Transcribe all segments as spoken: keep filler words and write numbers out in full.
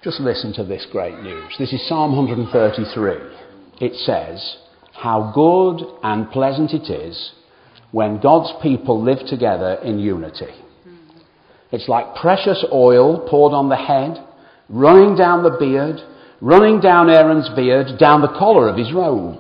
Just listen to this great news. This is Psalm one thirty-three. It says, "How good and pleasant it is when God's people live together in unity." It's like precious oil poured on the head, running down the beard, running down Aaron's beard, down the collar of his robe.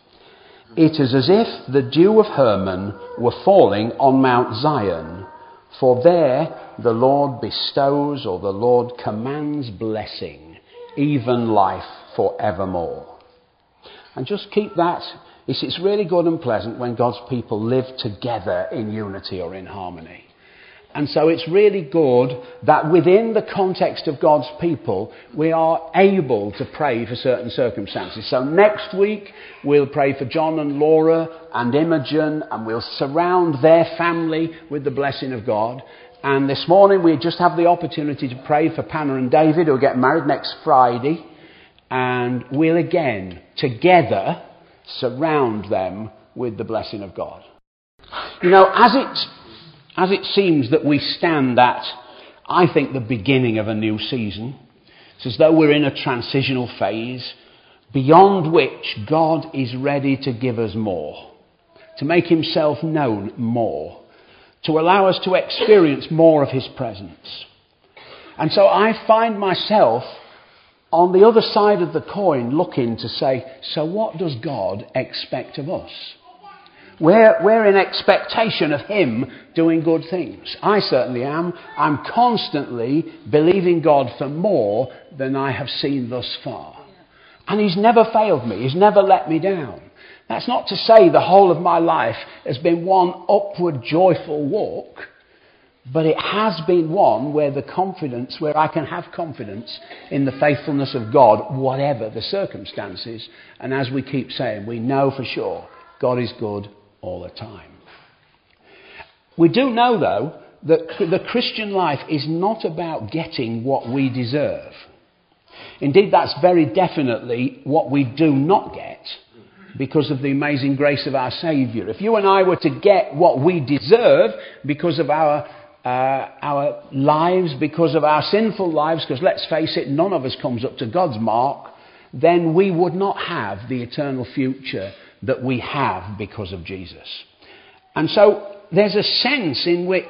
It is as if the dew of Hermon were falling on Mount Zion, for there the Lord bestows, or the Lord commands, blessing, even life forevermore. And just keep that. It's, it's really good and pleasant when God's people live together in unity or in harmony. And so it's really good that within the context of God's people, we are able to pray for certain circumstances. So next week, we'll pray for John and Laura and Imogen, and we'll surround their family with the blessing of God. And this morning, we just have the opportunity to pray for Panna and David, who will get married next Friday. And we'll again, together, surround them with the blessing of God. You know, as it... As it seems that we stand at, I think, the beginning of a new season, it's as though we're in a transitional phase beyond which God is ready to give us more, to make himself known more, to allow us to experience more of his presence. And so I find myself on the other side of the coin looking to say, so what does God expect of us? We're, we're in expectation of him doing good things. I certainly am. I'm constantly believing God for more than I have seen thus far. And he's never failed me. He's never let me down. That's not to say the whole of my life has been one upward joyful walk, but it has been one where the confidence, where I can have confidence in the faithfulness of God, whatever the circumstances. And as we keep saying, we know for sure God is good all the time. We do know, though, that the Christian life is not about getting what we deserve. Indeed, that's very definitely what we do not get because of the amazing grace of our Saviour. If you and I were to get what we deserve because of our uh, our lives, because of our sinful lives, because let's face it, none of us comes up to God's mark, then we would not have the eternal future that we have because of Jesus. And so there's a sense in which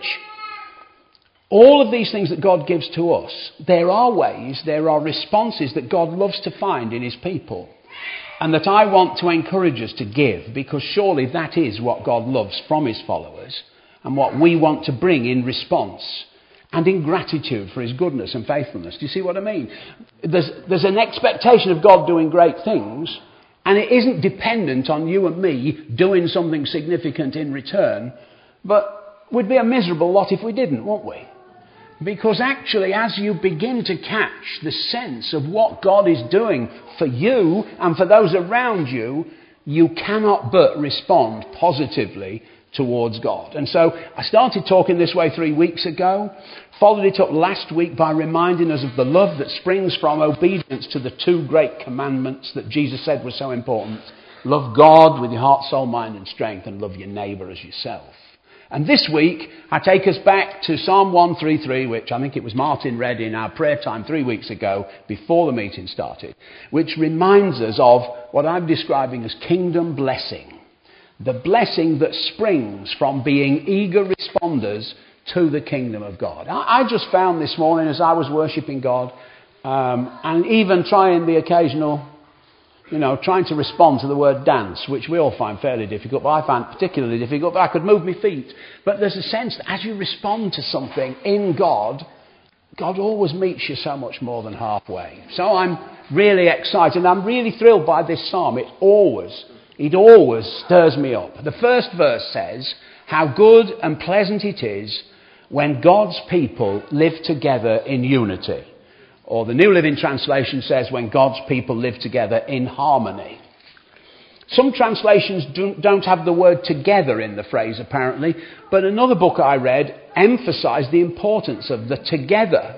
all of these things that God gives to us, there are ways, there are responses that God loves to find in his people, and that I want to encourage us to give, because surely that is what God loves from his followers and what we want to bring in response and in gratitude for his goodness and faithfulness. Do you see what I mean? There's, there's an expectation of God doing great things, and it isn't dependent on you and me doing something significant in return. But we'd be a miserable lot if we didn't, wouldn't we? Because actually, as you begin to catch the sense of what God is doing for you and for those around you, you cannot but respond positively towards God. And so I started talking this way three weeks ago, followed it up last week by reminding us of the love that springs from obedience to the two great commandments that Jesus said were so important. Love God with your heart, soul, mind and strength, and love your neighbour as yourself. And this week, I take us back to Psalm one thirty-three, which I think it was Martin read in our prayer time three weeks ago, before the meeting started, which reminds us of what I'm describing as kingdom blessing. The blessing that springs from being eager responders to the kingdom of God. I, I just found this morning as I was worshipping God, um, and even trying the occasional, you know, trying to respond to the word dance, which we all find fairly difficult, but I find particularly difficult, but I could move my feet. But there's a sense that as you respond to something in God, God always meets you so much more than halfway. So I'm really excited, and I'm really thrilled by this psalm. It always, it always stirs me up. The first verse says, "How good and pleasant it is when God's people live together in unity." Or the New Living Translation says, when God's people live together in harmony. Some translations don't have the word together in the phrase, apparently, but another book I read emphasised the importance of the together.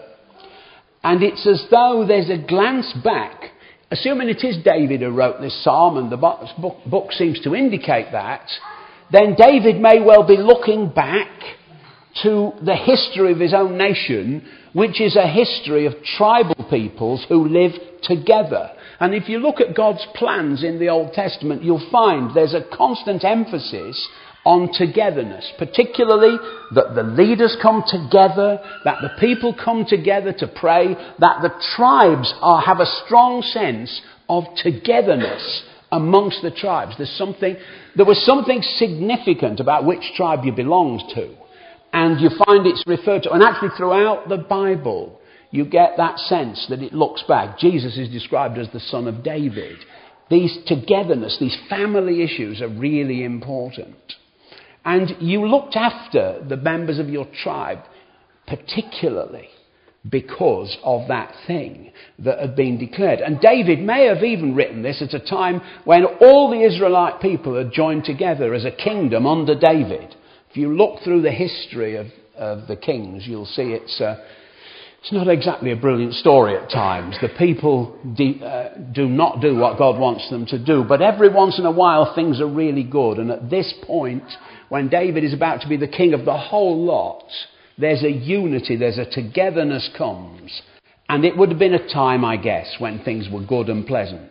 And it's as though there's a glance back, assuming it is David who wrote this psalm, and the book, book seems to indicate that, then David may well be looking back to the history of his own nation, which is a history of tribal peoples who live together. And if you look at God's plans in the Old Testament, you'll find there's a constant emphasis on togetherness, particularly that the leaders come together, that the people come together to pray, that the tribes are, have a strong sense of togetherness amongst the tribes. There's something, there was something significant about which tribe you belonged to. And you find it's referred to, and actually throughout the Bible, you get that sense that it looks back. Jesus is described as the son of David. These togetherness, these family issues are really important. And you looked after the members of your tribe, particularly because of that thing that had been declared. And David may have even written this at a time when all the Israelite people had joined together as a kingdom under David. If you look through the history of, of the kings, you'll see it's, uh, it's not exactly a brilliant story at times. The people de- uh, do not do what God wants them to do. But every once in a while, things are really good. And at this point, when David is about to be the king of the whole lot, there's a unity, there's a togetherness comes. And it would have been a time, I guess, when things were good and pleasant.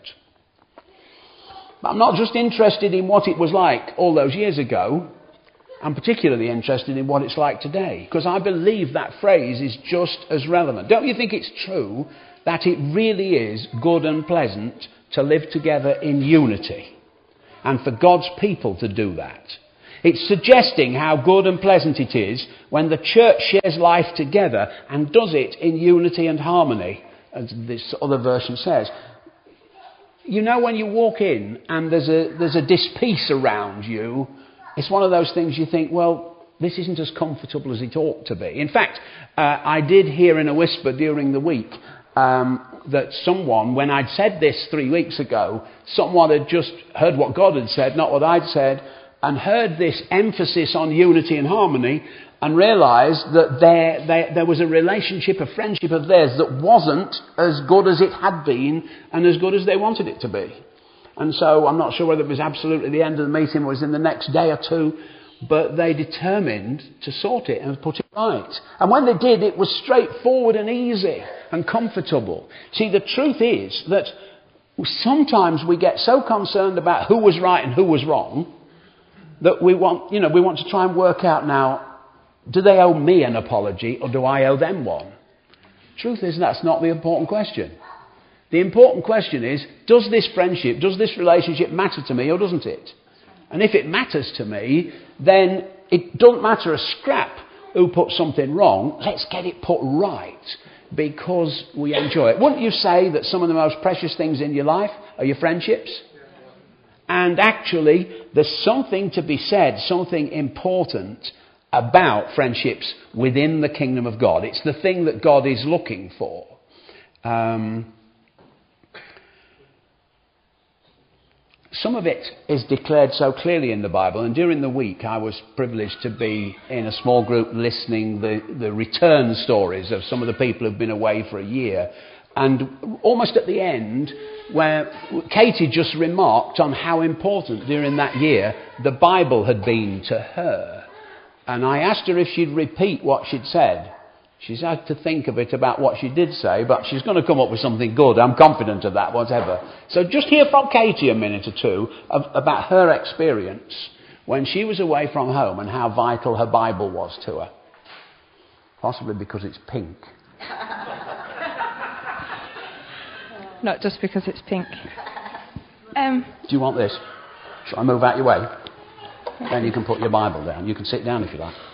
But I'm not just interested in what it was like all those years ago. I'm particularly interested in what it's like today, because I believe that phrase is just as relevant. Don't you think it's true that it really is good and pleasant to live together in unity, and for God's people to do that? It's suggesting how good and pleasant it is when the church shares life together and does it in unity and harmony, as this other version says. You know, when you walk in and there's a, there's a dispeace around you, it's one of those things you think, well, this isn't as comfortable as it ought to be. In fact, uh, I did hear in a whisper during the week um, that someone, when I'd said this three weeks ago, someone had just heard what God had said, not what I'd said, and heard this emphasis on unity and harmony and realised that there, there, there was a relationship, a friendship of theirs that wasn't as good as it had been and as good as they wanted it to be. And so I'm not sure whether it was absolutely the end of the meeting or it was in the next day or two, but they determined to sort it and put it right. And when they did, it was straightforward and easy and comfortable. See, the truth is that sometimes we get so concerned about who was right and who was wrong that we want, you know, we want to try and work out now, do they owe me an apology or do I owe them one? Truth is, that's not the important question. The important question is, does this friendship, does this relationship matter to me or doesn't it? And if it matters to me, then it doesn't matter a scrap who put something wrong. Let's get it put right because we enjoy it. Wouldn't you say that some of the most precious things in your life are your friendships? And actually, there's something to be said, something important about friendships within the kingdom of God. It's the thing that God is looking for. Um... Some of it is declared so clearly in the Bible, and during the week I was privileged to be in a small group listening the, the return stories of some of the people who've been away for a year. And almost at the end, where Katie just remarked on how important during that year the Bible had been to her. And I asked her if she'd repeat what she'd said. She's had to think a bit about what she did say, but she's going to come up with something good. I'm confident of that, whatever. So just hear from Katie a minute or two of, about her experience when she was away from home and how vital her Bible was to her. Possibly because it's pink. Not just because it's pink. Um, Do you want this? Shall I move out your way? Then you can put your Bible down. You can sit down if you like.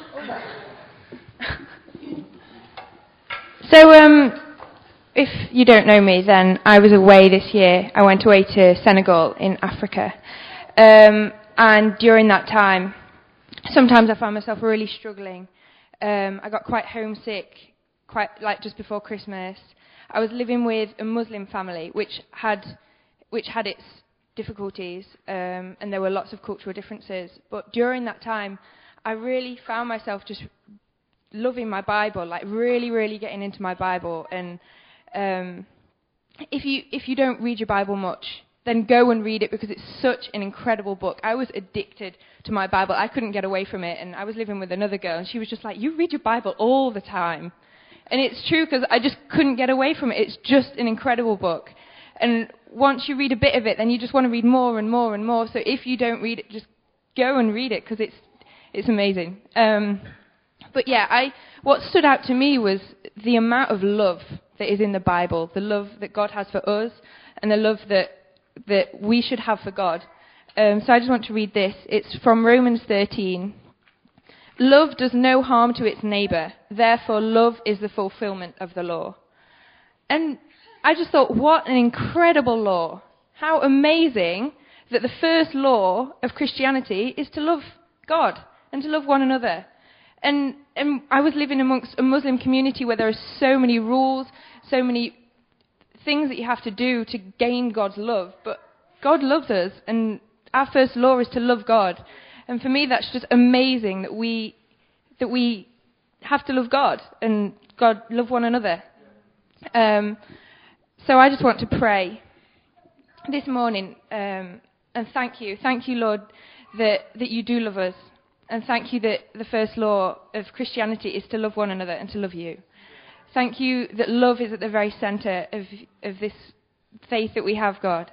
So, um, if you don't know me, then I was away this year. I went away to Senegal in Africa. Um, and during that time, sometimes I found myself really struggling. Um, I got quite homesick, quite like just before Christmas. I was living with a Muslim family, which had, which had its difficulties, um, and there were lots of cultural differences. But during that time, I really found myself just loving my Bible, like really, really getting into my Bible. And um, if you if you don't read your Bible much, then go and read it because it's such an incredible book. I was addicted to my Bible. I couldn't get away from it, and I was living with another girl, and she was just like, you read your Bible all the time. And it's true because I just couldn't get away from it. It's just an incredible book. And once you read a bit of it, then you just want to read more and more and more. So if you don't read it, just go and read it because it's it's amazing. Um, but yeah, I what stood out to me was the amount of love that is in the Bible, the love that God has for us, and the love that that we should have for God. Um, so I just want to read this. It's from Romans thirteen. Love does no harm to its neighbour. Therefore, love is the fulfilment of the law. And I just thought, what an incredible law. How amazing that the first law of Christianity is to love God and to love one another. And, and I was living amongst a Muslim community where there are so many rules, so many things that you have to do to gain God's love. But God loves us, and our first law is to love God. And for me, that's just amazing that we that we have to love God and God love one another. Um, so I just want to pray this morning um, and thank you. Thank you, Lord, that, that you do love us. And thank you that the first law of Christianity is to love one another and to love you. Thank you that love is at the very centre of, of this faith that we have, God.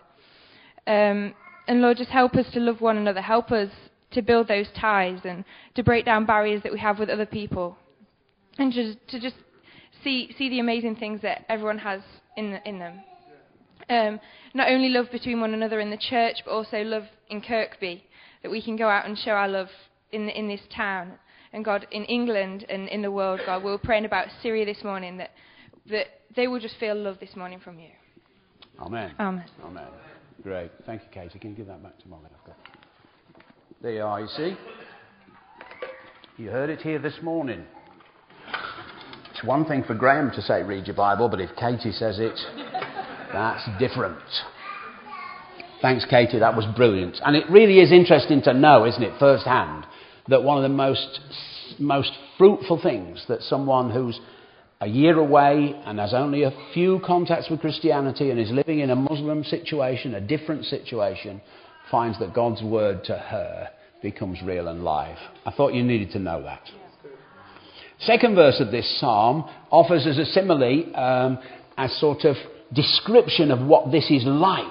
Um, and Lord, just help us to love one another. Help us to build those ties and to break down barriers that we have with other people. And just to just see see the amazing things that everyone has in the, in them. Um, not only love between one another in the church, but also love in Kirkby, that we can go out and show our love in in this town. And God, in England and in the world, God, we were praying about Syria this morning, that that they will just feel love this morning from you. Amen. Amen. Amen. Great. Thank you, Katie. Can you give that back to Molly? I've got... There you are, you see. You heard it here this morning. It's one thing for Graham to say, read your Bible, but if Katie says it, that's different. Thanks, Katie. That was brilliant. And it really is interesting to know, isn't it, firsthand, that one of the most most fruitful things that someone who's a year away and has only a few contacts with Christianity and is living in a Muslim situation, a different situation, finds that God's word to her becomes real and live. I thought you needed to know that. Second verse of this psalm offers us a simile, um, a sort of description of what this is like.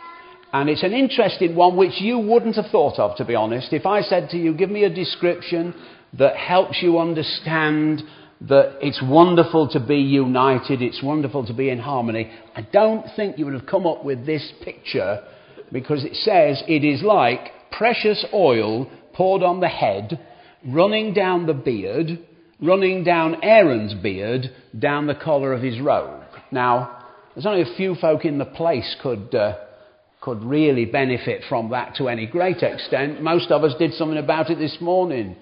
And it's an interesting one which you wouldn't have thought of, to be honest. If I said to you, give me a description that helps you understand that it's wonderful to be united, it's wonderful to be in harmony, I don't think you would have come up with this picture, because it says it is like precious oil poured on the head, running down the beard, running down Aaron's beard, down the collar of his robe. Now, there's only a few folk in the place could uh, could really benefit from that to any great extent. Most of us did something about it this morning.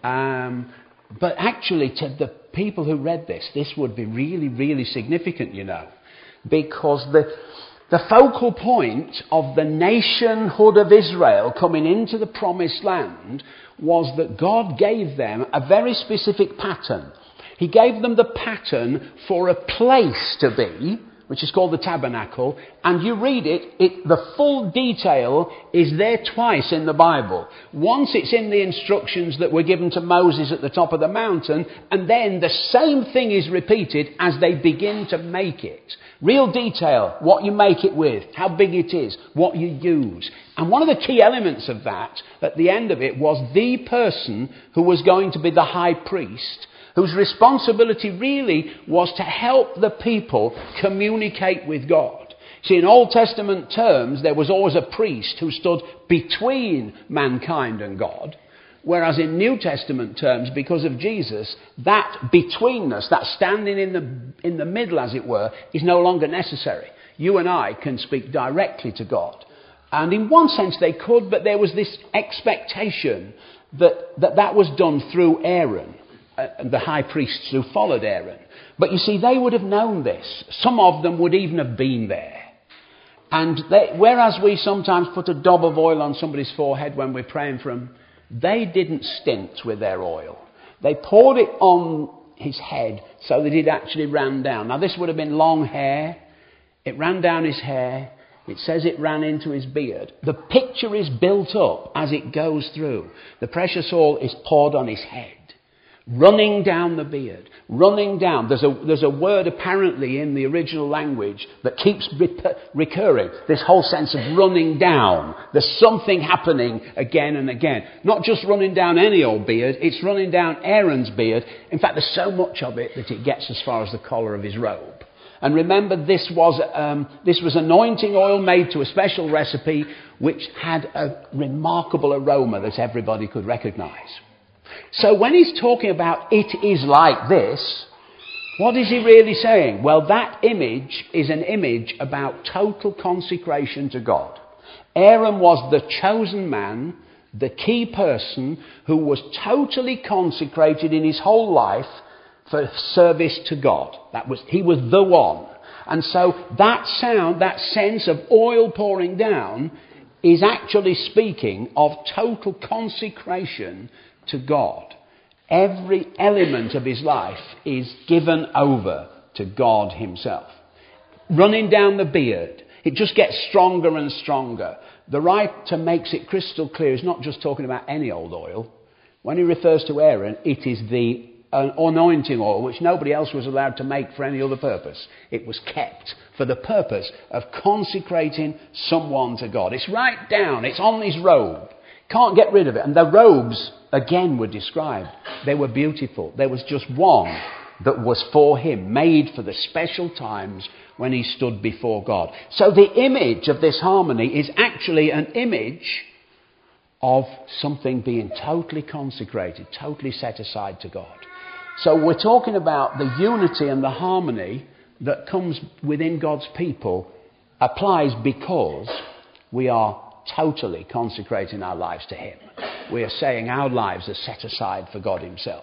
Um, but actually, to the people who read this, this would be really, really significant, you know, because the the focal point of the nationhood of Israel coming into the promised land was that God gave them a very specific pattern. He gave them the pattern for a place to be, which is called the tabernacle, and you read it, it, the full detail is there twice in the Bible. Once it's in the instructions that were given to Moses at the top of the mountain, and then the same thing is repeated as they begin to make it. Real detail, what you make it with, how big it is, what you use. And one of the key elements of that, at the end of it, was the person who was going to be the high priest, whose responsibility really was to help the people communicate with God. See, in Old Testament terms, there was always a priest who stood between mankind and God, whereas in New Testament terms, because of Jesus, that betweenness, that standing in the, in the middle, as it were, is no longer necessary. You and I can speak directly to God. And in one sense they could, but there was this expectation that that, that was done through Aaron, and the high priests who followed Aaron. But you see, they would have known this. Some of them would even have been there. And they, whereas we sometimes put a daub of oil on somebody's forehead when we're praying for them, they didn't stint with their oil. They poured it on his head so that it actually ran down. Now, this would have been long hair. It ran down his hair. It says it ran into his beard. The picture is built up as it goes through. The precious oil is poured on his head, running down the beard, running down. There's a, there's a word apparently in the original language that keeps re- recurring. This whole sense of running down. There's something happening again and again. Not just running down any old beard, it's running down Aaron's beard. In fact, there's so much of it that it gets as far as the collar of his robe. And remember, this was, um, this was anointing oil made to a special recipe which had a remarkable aroma that everybody could recognize. So when he's talking about it is like this, what is he really saying? Well, that image is an image about total consecration to God. Aaron was the chosen man, the key person who was totally consecrated in his whole life for service to God. That was, he was the one. And so that sound, that sense of oil pouring down is actually speaking of total consecration to God. Every element of his life is given over to God himself. Running down the beard, it just gets stronger and stronger. The writer makes it crystal clear he's not just talking about any old oil. When he refers to Aaron, it is the an anointing oil which nobody else was allowed to make for any other purpose. It was kept for the purpose of consecrating someone to God. It's right down, it's on his robe. Can't get rid of it. And the robes, again, were described. They were beautiful. There was just one that was for him, made for the special times when he stood before God. So the image of this harmony is actually an image of something being totally consecrated, totally set aside to God. So we're talking about the unity and the harmony that comes within God's people applies because we are totally consecrating our lives to him. We are saying our lives are set aside for God himself.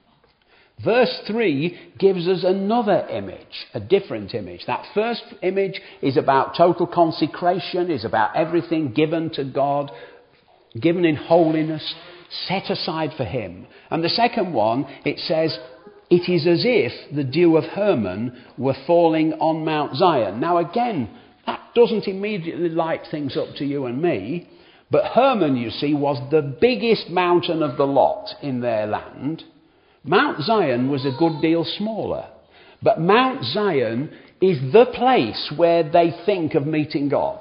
Verse three gives us another image, a different image. That first image is about total consecration, is about everything given to God, given in holiness, set aside for him. And the second one, it says, it is as if the dew of Hermon were falling on Mount Zion. Now again, that doesn't immediately light things up to you and me, but Hermon, you see, was the biggest mountain of the lot in their land. Mount Zion was a good deal smaller, but Mount Zion is the place where they think of meeting God.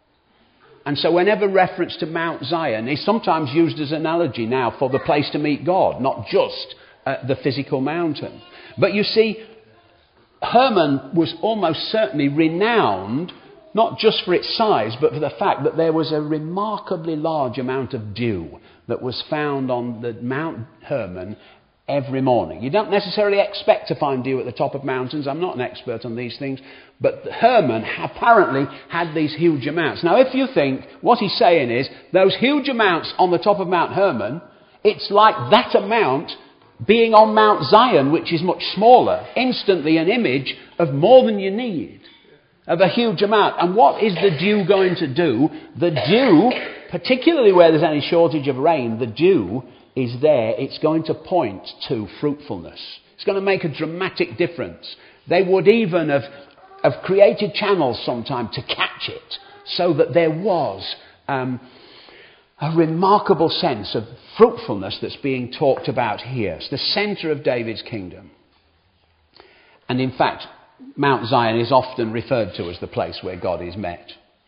And so whenever reference to Mount Zion is sometimes used as an analogy now for the place to meet God, not just uh, the physical mountain. But you see, Hermon was almost certainly renowned, not just for its size, but for the fact that there was a remarkably large amount of dew that was found on the Mount Hermon every morning. You don't necessarily expect to find dew at the top of mountains. I'm not an expert on these things. But Hermon apparently had these huge amounts. Now, if you think what he's saying is those huge amounts on the top of Mount Hermon, it's like that amount being on Mount Zion, which is much smaller. Instantly an image of more than you need, of a huge amount. And what is the dew going to do? The dew, particularly where there's any shortage of rain, the dew is there. It's going to point to fruitfulness. It's going to make a dramatic difference. They would even have, have created channels sometime to catch it, so that there was um, a remarkable sense of fruitfulness that's being talked about here. It's the centre of David's kingdom. And in fact, Mount Zion is often referred to as the place where God is met.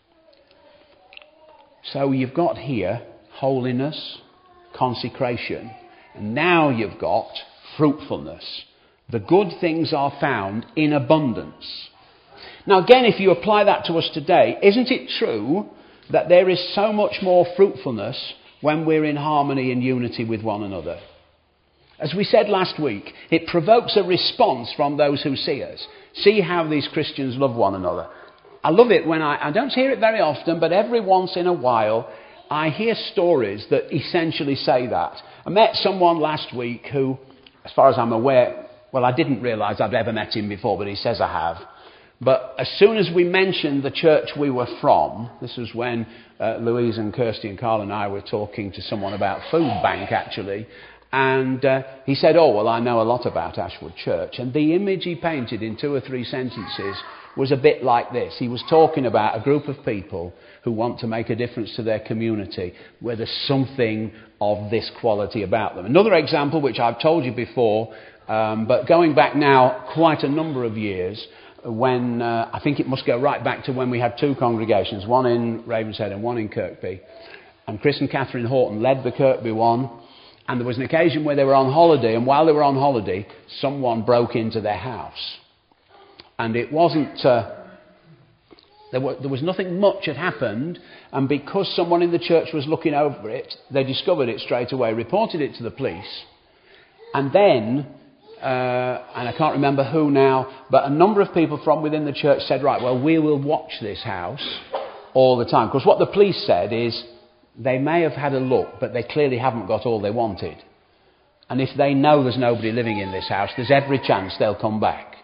So you've got here holiness, consecration, and now you've got fruitfulness. The good things are found in abundance. Now again, if you apply that to us today, isn't it true that there is so much more fruitfulness when we're in harmony and unity with one another? As we said last week, it provokes a response from those who see us. See how these Christians love one another. I love it when I, I don't hear it very often, but every once in a while I hear stories that essentially say that. I met someone last week who, as far as I'm aware, well, I didn't realise I'd ever met him before, but he says I have. But as soon as we mentioned the church we were from, this was when uh, Louise and Kirsty and Carl and I were talking to someone about Food Bank, actually, And uh, he said, oh, well, I know a lot about Ashwood Church. And the image he painted in two or three sentences was a bit like this. He was talking about a group of people who want to make a difference to their community, where there's something of this quality about them. Another example, which I've told you before, um, but going back now quite a number of years, when uh, I think it must go right back to when we had two congregations, one in Ravenshead and one in Kirkby. And Chris and Catherine Horton led the Kirkby one. And there was an occasion where they were on holiday, and while they were on holiday, someone broke into their house. And it wasn't, uh, there, were, there was nothing much had happened, and because someone in the church was looking over it, they discovered it straight away, reported it to the police, and then, uh, and I can't remember who now, but a number of people from within the church said, right, well, we will watch this house all the time. Because what the police said is, they may have had a look, but they clearly haven't got all they wanted. And if they know there's nobody living in this house, there's every chance they'll come back.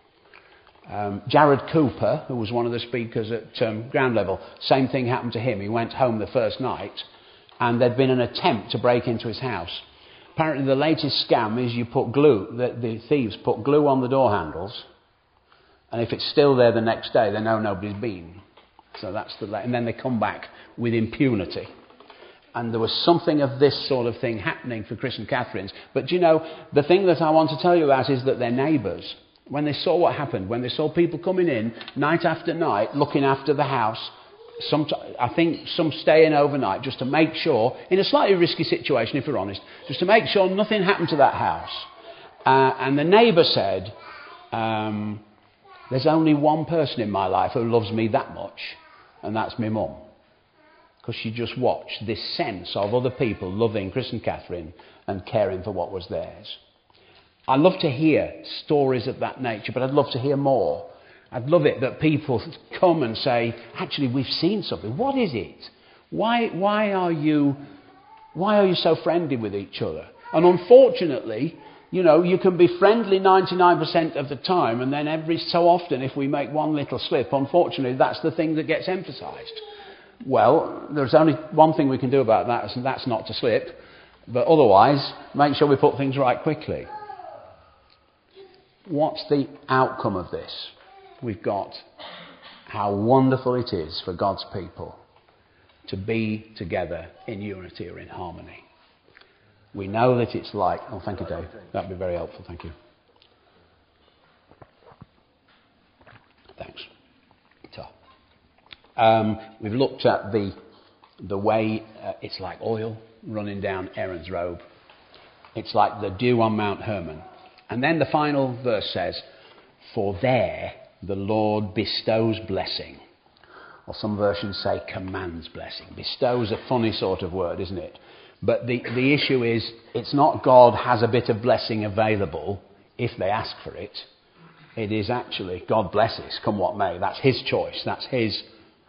Um, Jared Cooper, who was one of the speakers at um, ground level, same thing happened to him. He went home the first night, and there'd been an attempt to break into his house. Apparently the latest scam is you put glue, the, the thieves put glue on the door handles, and if it's still there the next day, they know nobody's been. So that's the, and then they come back with impunity. And there was something of this sort of thing happening for Chris and Catherine's. But do you know, the thing that I want to tell you about is that their neighbours, when they saw what happened, when they saw people coming in night after night, looking after the house, some, I think some staying overnight just to make sure, in a slightly risky situation if we're honest, just to make sure nothing happened to that house. Uh, and the neighbour said, um, there's only one person in my life who loves me that much, and that's my mum. Because she just watched this sense of other people loving Chris and Catherine and caring for what was theirs. I love to hear stories of that nature, but I'd love to hear more. I'd love it that people come and say, actually, we've seen something. What is it? Why, why are you, why are you so friendly with each other? And unfortunately, you know, you can be friendly ninety-nine percent of the time, and then every so often, if we make one little slip, unfortunately, that's the thing that gets emphasised. Well, there's only one thing we can do about that, and that's not to slip. But otherwise, make sure we put things right quickly. What's the outcome of this? We've got how wonderful it is for God's people to be together in unity or in harmony. We know that it's like... Oh, thank you, Dave. That'd be very helpful. Thank you. Thanks. So, um, we've looked at the the way uh, it's like oil running down Aaron's robe. It's like the dew on Mount Hermon. And then the final verse says, for there the Lord bestows blessing. Or some versions say commands blessing. Bestows a funny sort of word, isn't it? But the, the issue is, it's not God has a bit of blessing available if they ask for it. It is actually God blesses, come what may. That's his choice. That's his.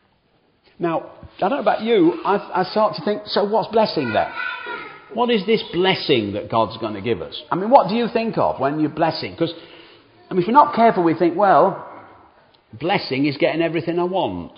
Now, I don't know about you, I, I start to think, so what's blessing then? What is this blessing that God's going to give us? I mean, what do you think of when you're blessing? Because, I mean, if we're not careful, we think, well, blessing is getting everything I want.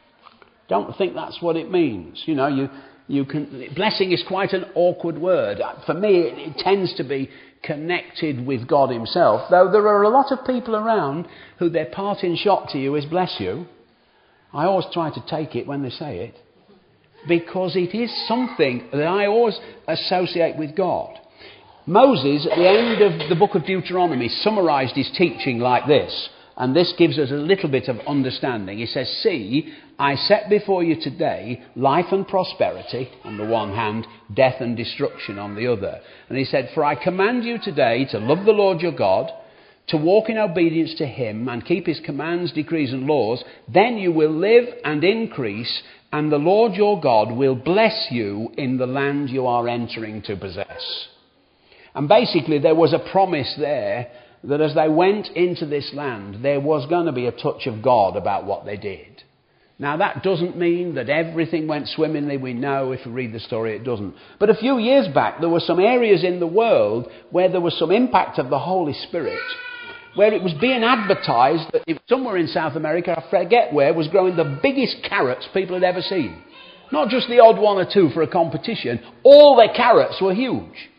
Don't think that's what it means. You know, you... You can, blessing is quite an awkward word. For me, it, it tends to be connected with God himself, though there are a lot of people around who their parting shot to you is bless you. I always try to take it when they say it, because it is something that I always associate with God. Moses, at the end of the book of Deuteronomy, summarised his teaching like this, and this gives us a little bit of understanding. He says, see, I set before you today life and prosperity on the one hand, death and destruction on the other. And he said, for I command you today to love the Lord your God, to walk in obedience to him and keep his commands, decrees and laws. Then you will live and increase, and the Lord your God will bless you in the land you are entering to possess. And basically there was a promise there that as they went into this land, there was going to be a touch of God about what they did. Now, that doesn't mean that everything went swimmingly. We know, if we read the story, it doesn't. But a few years back, there were some areas in the world where there was some impact of the Holy Spirit, where it was being advertised that if somewhere in South America, I forget where, was growing the biggest carrots people had ever seen. Not just the odd one or two for a competition. All their carrots were huge.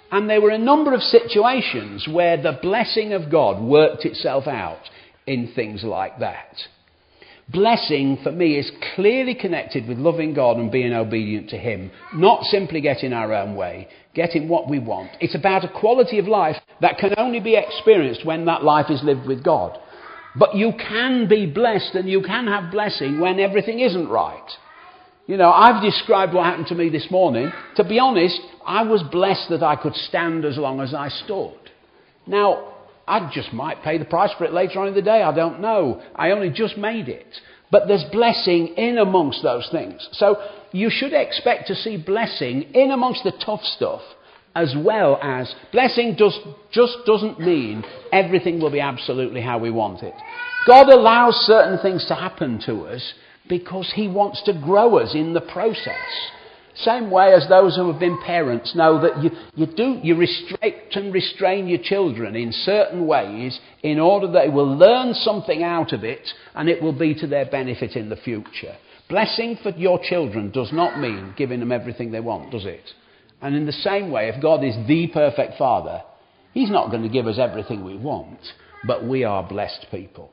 And there were a number of situations where the blessing of God worked itself out in things like that. Blessing, for me, is clearly connected with loving God and being obedient to him, not simply getting our own way, getting what we want. It's about a quality of life that can only be experienced when that life is lived with God. But you can be blessed and you can have blessing when everything isn't right. You know, I've described what happened to me this morning. To be honest, I was blessed that I could stand as long as I stood. Now, I just might pay the price for it later on in the day. I don't know. I only just made it. But there's blessing in amongst those things. So you should expect to see blessing in amongst the tough stuff, as well as blessing does, just doesn't mean everything will be absolutely how we want it. God allows certain things to happen to us because he wants to grow us in the process. Same way as those who have been parents know that you, you do you restrict and restrain your children in certain ways in order that they will learn something out of it and it will be to their benefit in the future. Blessing for your children does not mean giving them everything they want, does it? And in the same way, if God is the perfect Father, he's not going to give us everything we want, but we are blessed people.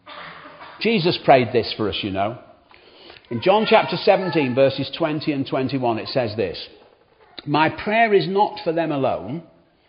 Jesus prayed this for us, you know. In John chapter seventeen, verses twenty and twenty-one, it says this: "My prayer is not for them alone.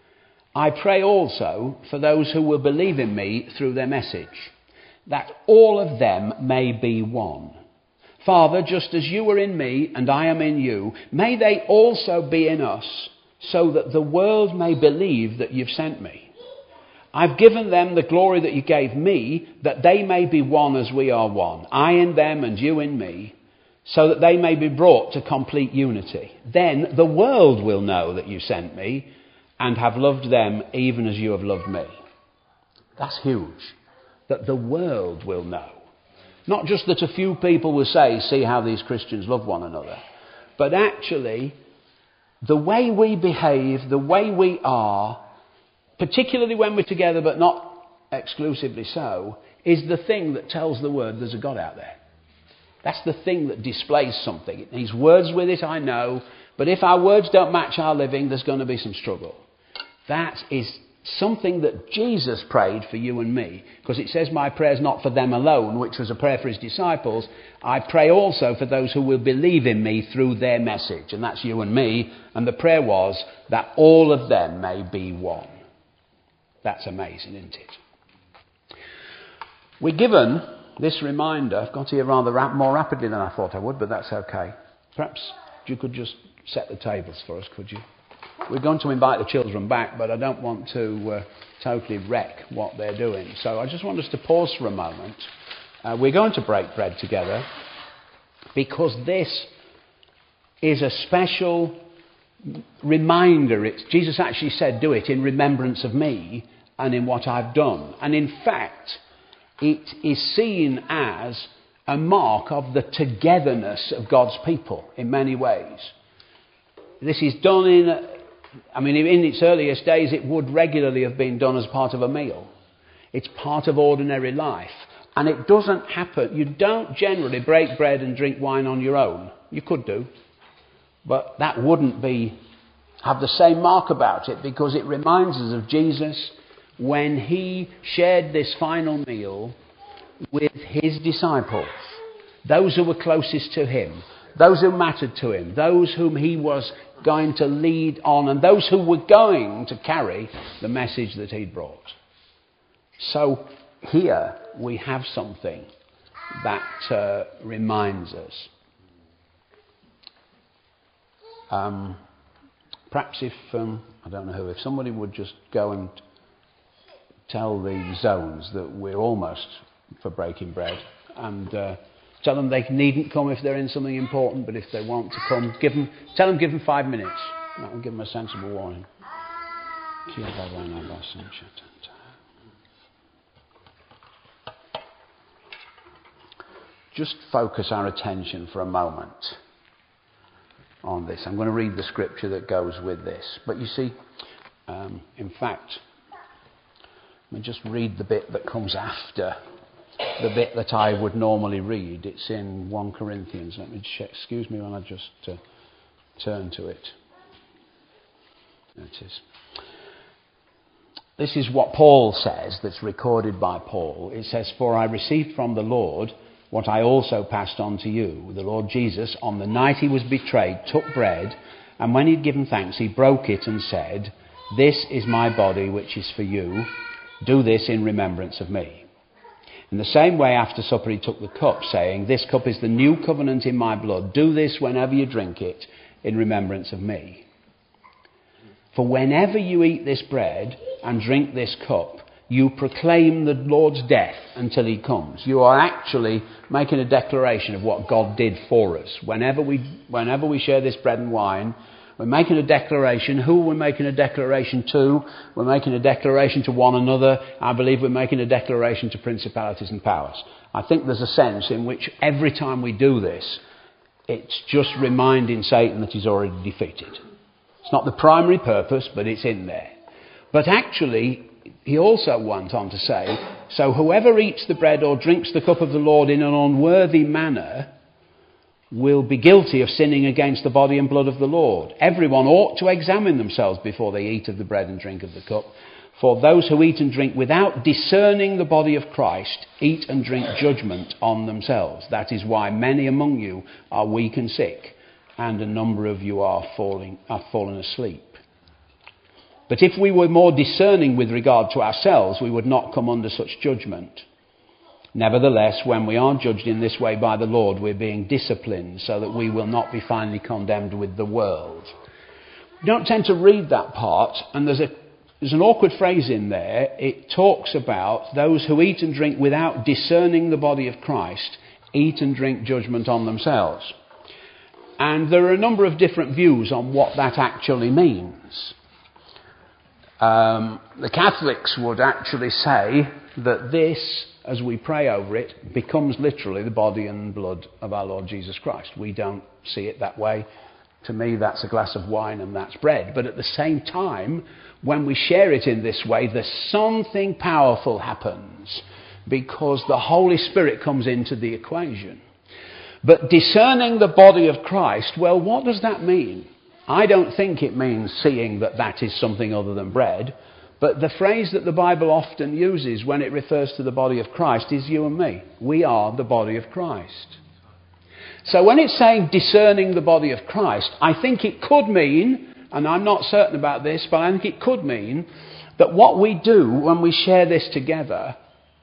I pray also for those who will believe in me through their message, that all of them may be one. Father, just as you are in me and I am in you, may they also be in us, so that the world may believe that you've sent me. I've given them the glory that you gave me, that they may be one as we are one, I in them and you in me, so that they may be brought to complete unity. Then the world will know that you sent me and have loved them even as you have loved me." That's huge. That the world will know. Not just that a few people will say, "See how these Christians love one another," but actually the way we behave, the way we are, particularly when we're together, but not exclusively so, is the thing that tells the world there's a God out there. That's the thing that displays something. It needs words with it, I know, but if our words don't match our living, there's going to be some struggle. That is something that Jesus prayed for you and me, because it says, "My prayer is not for them alone," which was a prayer for his disciples. "I pray also for those who will believe in me through their message," and that's you and me. And the prayer was that all of them may be one. That's amazing, isn't it? We're given this reminder. I've got here rather rap- more rapidly than I thought I would, but that's okay. Perhaps you could just set the tables for us, could you? We're going to invite the children back, but I don't want to uh, totally wreck what they're doing. So I just want us to pause for a moment. Uh, we're going to break bread together because this is a special reminder. It's, Jesus actually said, "Do it in remembrance of me and in what I've done." And in fact, it is seen as a mark of the togetherness of God's people in many ways. This is done in, I mean, in its earliest days, it would regularly have been done as part of a meal. It's part of ordinary life. And it doesn't happen. You don't generally break bread and drink wine on your own. You could do. But that wouldn't be have the same mark about it, because it reminds us of Jesus when he shared this final meal with his disciples, those who were closest to him, those who mattered to him, those whom he was going to lead on, and those who were going to carry the message that he'd brought. So here we have something that uh, reminds us. Um, perhaps if, um, I don't know who, if somebody would just go and tell the zones that we're almost for breaking bread, and uh, tell them they needn't come if they're in something important, but if they want to come, give them, tell them give them five minutes. That will give them a sensible warning. Just focus our attention for a moment on this. I'm going to read the scripture that goes with this. But you see, um, in fact, let me just read the bit that comes after the bit that I would normally read. It's in First Corinthians. Let me check. Excuse me when I just uh, turn to it. It is. This is what Paul says, that's recorded by Paul. It says, "For I received from the Lord what I also passed on to you. The Lord Jesus, on the night he was betrayed, took bread, and when he'd given thanks, he broke it and said, 'This is my body, which is for you. Do this in remembrance of me.' In the same way, after supper, he took the cup, saying, 'This cup is the new covenant in my blood. Do this whenever you drink it in remembrance of me. For whenever you eat this bread and drink this cup, you proclaim the Lord's death until he comes.'" You are actually making a declaration of what God did for us. Whenever we, whenever we share this bread and wine, we're making a declaration. Who we're making a declaration to? We're making a declaration to one another. I believe we're making a declaration to principalities and powers. I think there's a sense in which every time we do this, it's just reminding Satan that he's already defeated. It's not the primary purpose, but it's in there. But actually, he also went on to say, "So whoever eats the bread or drinks the cup of the Lord in an unworthy manner will be guilty of sinning against the body and blood of the Lord. Everyone ought to examine themselves before they eat of the bread and drink of the cup. For those who eat and drink without discerning the body of Christ eat and drink judgment on themselves. That is why many among you are weak and sick, and a number of you are falling, are fallen asleep. But if we were more discerning with regard to ourselves, we would not come under such judgment. Nevertheless, when we are judged in this way by the Lord, we're being disciplined so that we will not be finally condemned with the world." We don't tend to read that part, and there's a there's an awkward phrase in there. It talks about those who eat and drink without discerning the body of Christ eat and drink judgment on themselves. And there are a number of different views on what that actually means. Um, the Catholics would actually say that this, as we pray over it, becomes literally the body and blood of our Lord Jesus Christ. We don't see it that way. To me, that's a glass of wine and that's bread. But at the same time, when we share it in this way, there's something powerful happens because the Holy Spirit comes into the equation. But discerning the body of Christ, well, what does that mean? I don't think it means seeing that that is something other than bread. But the phrase that the Bible often uses when it refers to the body of Christ is you and me. We are the body of Christ. So when it's saying discerning the body of Christ, I think it could mean, and I'm not certain about this, but I think it could mean that what we do when we share this together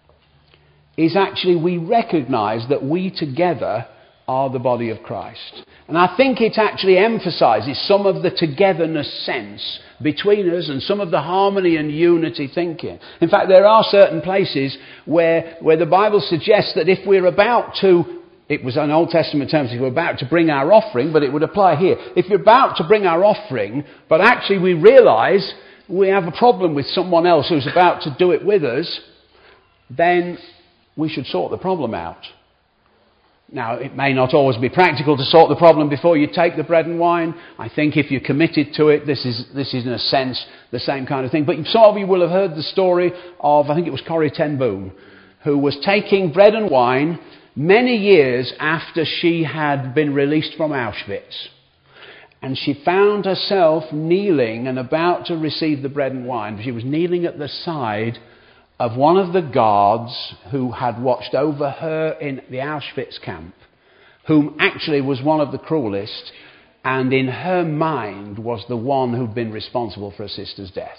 is actually we recognise that we together are the body of Christ. And I think it actually emphasises some of the togetherness sense between us and some of the harmony and unity thinking. In fact, there are certain places where, where the Bible suggests that if we're about to, it was an Old Testament term, if we're about to bring our offering, but it would apply here. If you're about to bring our offering, but actually we realise we have a problem with someone else who's about to do it with us, then we should sort the problem out. Now, it may not always be practical to sort the problem before you take the bread and wine. I think if you're committed to it, this is, this is in a sense the same kind of thing. But some of you will have heard the story of, I think it was Corrie ten Boom, who was taking bread and wine many years after she had been released from Auschwitz. And she found herself kneeling and about to receive the bread and wine. She was kneeling at the side of one of the guards who had watched over her in the Auschwitz camp, whom actually was one of the cruelest, and in her mind was the one who'd been responsible for her sister's death.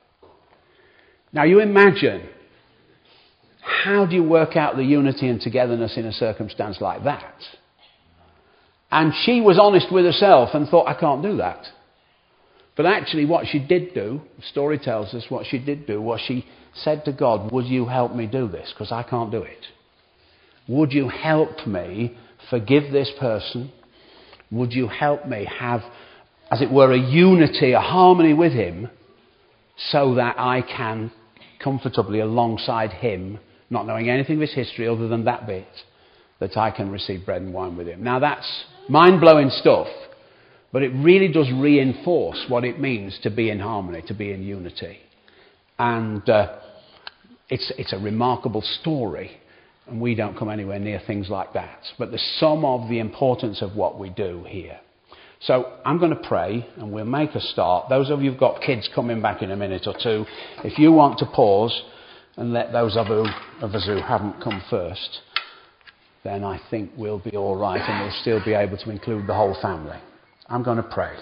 Now you imagine, how do you work out the unity and togetherness in a circumstance like that? And she was honest with herself and thought, I can't do that. But actually what she did do, the story tells us what she did do, was she said to God, would you help me do this? Because I can't do it. Would you help me forgive this person? Would you help me have, as it were, a unity, a harmony with him, so that I can comfortably alongside him, not knowing anything of his history other than that bit, that I can receive bread and wine with him. Now that's mind-blowing stuff, but it really does reinforce what it means to be in harmony, to be in unity. And uh, it's, it's a remarkable story, and we don't come anywhere near things like that. But there's some of the importance of what we do here. So I'm going to pray and we'll make a start. Those of you who've got kids coming back in a minute or two, if you want to pause and let those of, who, of us who haven't come first, then I think we'll be all right and we'll still be able to include the whole family. I'm going to pray.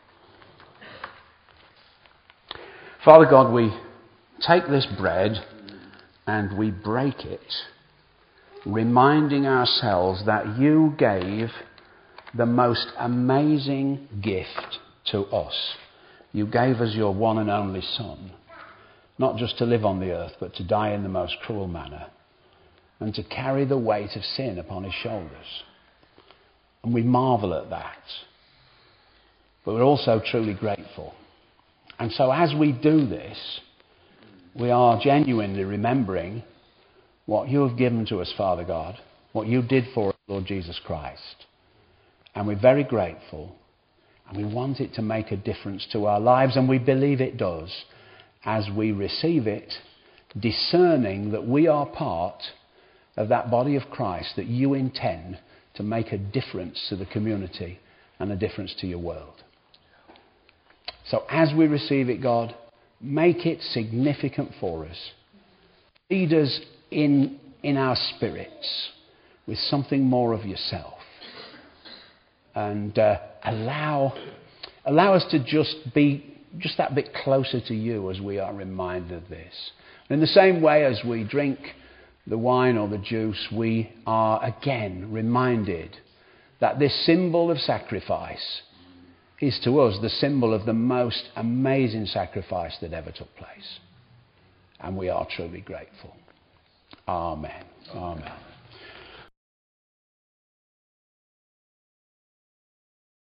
Father God, we take this bread and we break it, reminding ourselves that you gave the most amazing gift to us. You gave us your one and only Son, not just to live on the earth, but to die in the most cruel manner and to carry the weight of sin upon his shoulders. And we marvel at that. But we're also truly grateful. And so as we do this, we are genuinely remembering what you have given to us, Father God, what you did for us, Lord Jesus Christ. And we're very grateful, and we want it to make a difference to our lives, and we believe it does as we receive it, discerning that we are part of that body of Christ that you intend to make a difference to the community and a difference to your world. So as we receive it, God, make it significant for us. Feed us in, in our spirits with something more of yourself. And uh, allow, allow us to just be just that bit closer to you as we are reminded of this. And in the same way as we drink the wine or the juice, we are again reminded that this symbol of sacrifice is to us the symbol of the most amazing sacrifice that ever took place. And we are truly grateful. Amen. Amen.